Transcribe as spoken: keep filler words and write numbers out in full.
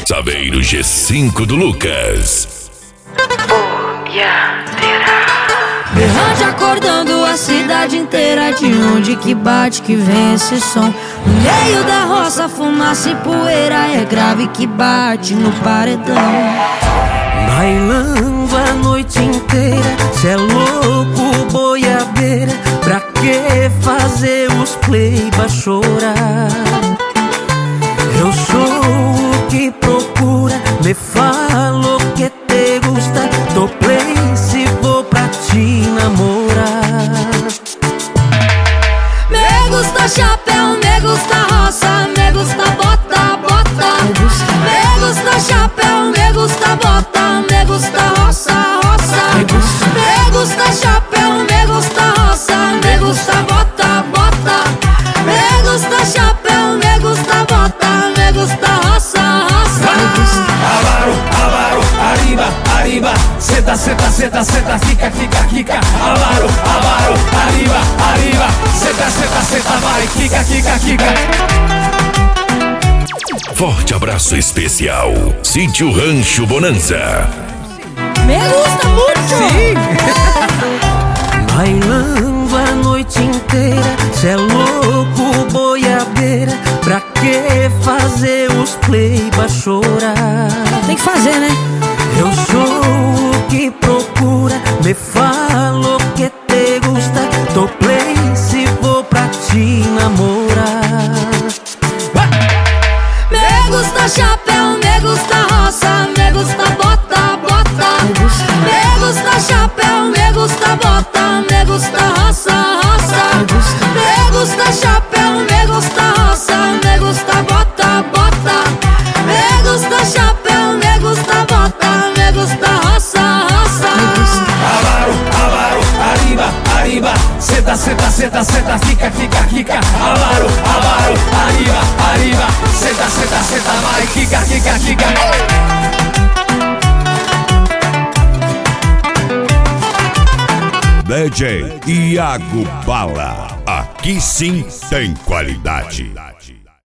Saveiro G cinco do Lucas. Berrante acordando a cidade inteira. De onde que bate que vem esse som? No meio da roça, fumaça e poeira. É grave que bate no paredão. Bailando a noite inteira, cê é louco, boiadeira. Pra que fazer os pleiba chorar? Eu sou o que procura, me falo que te gusta. Tô play se vou pra te namorar. Me gusta chapéu, me gusta roça, me gusta bota, bota. Me gusta chapéu, me gusta bota, me gusta roça, roça. Me gusta chapéu, me gusta roça, me gusta bota, bota. Me gusta chapéu, me gusta bota, me gusta roça, roça. Avaro, avaro, arriba, arriba. Seta, seta, seta, seta, fica, fica, fica. Avaro, avaro, arriba, arriba. Seta, seta, seta, vai, fica, fica, fica. Forte abraço especial, Sítio Rancho Bonanza. Me gusta muito. Sim. Bailando a noite inteira, cê é louco, boiadeira. Pra que fazer os pleiba chorar? Tem que fazer, né? Eu sou o que procura, me falo que te gusta. Tô play se vou pra te namorar. Me gusta chapéu, me gusta roça, me gusta bota, bota. Me gusta chapéu, me gusta bota, me gusta roça, roça. Me gusta chapéu, me gusta roça, me gusta bota, bota. Me gusta chapéu, me gusta bota, me gusta roça, roça. Avaro, avaro, arriba, arriba. Seta, seta, seta, seta, fica, fica, fica. Avaro, avaro, arriba, arriba. Seta, seta, seta, vai, fica, fica, fica. D J Iago Bala. Aqui sim tem qualidade.